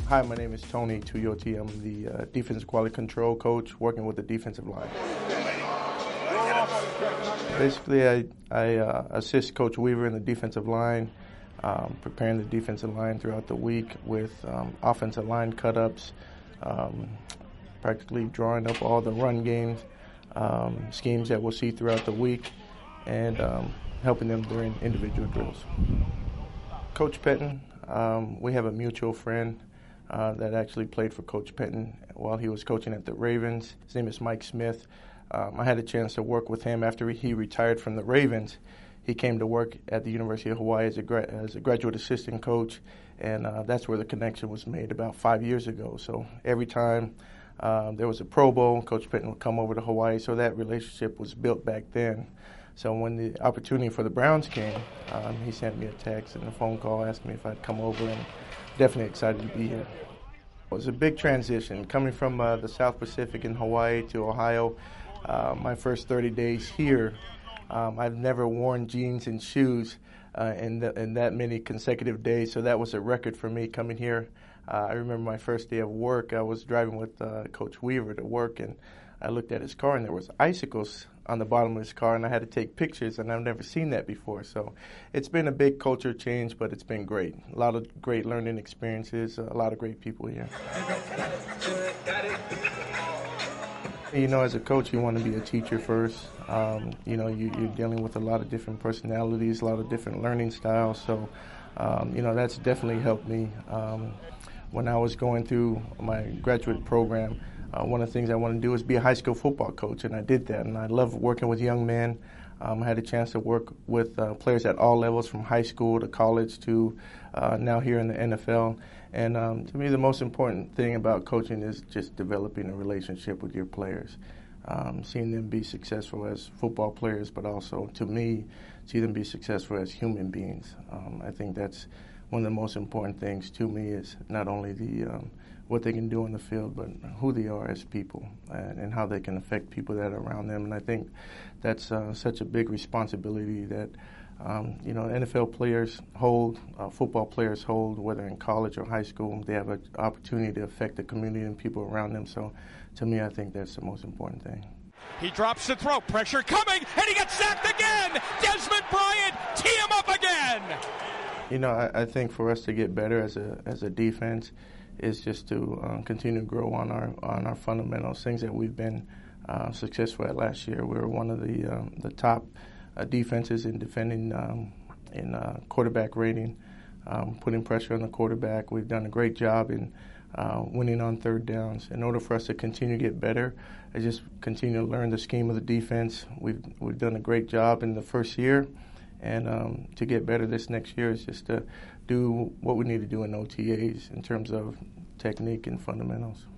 Hi, my name is Tony Tuioti. I'm the defensive quality control coach working with the defensive line. Basically, I assist Coach Weaver in the defensive line, preparing the defensive line throughout the week with offensive line cut-ups, practically drawing up all the run games, schemes that we'll see throughout the week, and helping them during individual drills. Coach Pettine, we have a mutual friend that actually played for Coach Pettine while he was coaching at the Ravens. His name is Mike Smith. I had a chance to work with him after he retired from the Ravens. He came to work at the University of Hawaii as a graduate assistant coach, and that's where the connection was made about 5 years ago. So every time there was a Pro Bowl, Coach Pettine would come over to Hawaii, so that relationship was built back then. So when the opportunity for the Browns came, he sent me a text and a phone call, asked me if I'd come over, and definitely excited to be here. It was a big transition, coming from the South Pacific in Hawaii to Ohio. My first 30 days here, I've never worn jeans and shoes in that many consecutive days, so that was a record for me coming here. I remember my first day of work, I was driving with Coach Weaver to work, and I looked at his car, and there was icicles on the bottom of his car, and I had to take pictures, and I've never seen that before. So it's been a big culture change, but it's been great. A lot of great learning experiences, a lot of great people here. You know, as a coach, you want to be a teacher first. You know, you're dealing with a lot of different personalities, a lot of different learning styles. So, you know, that's definitely helped me. When I was going through my graduate program, one of the things I wanted to do was be a high school football coach, and I did that. And I love working with young men. I had a chance to work with players at all levels, from high school to college to now here in the NFL. And to me, the most important thing about coaching is just developing a relationship with your players, seeing them be successful as football players, but also, to me, see them be successful as human beings. I think that's one of the most important things to me, is not only what they can do on the field, but who they are as people and how they can affect people that are around them. And I think that's such a big responsibility that you know, NFL players hold, football players hold, whether in college or high school. They have an opportunity to affect the community and people around them. So to me, I think that's the most important thing. He drops the throw, pressure coming, and he gets sacked again. Desmond Bryant, tee him up again. You know, I think for us to get better as a defense is just to continue to grow on our fundamentals, things that we've been successful at last year. We were one of the top defenses in defending in quarterback rating, putting pressure on the quarterback. We've done a great job in winning on third downs. In order for us to continue to get better, I just continue to learn the scheme of the defense. We've done a great job in the first year, and to get better this next year is just to do what we need to do in OTAs in terms of technique and fundamentals.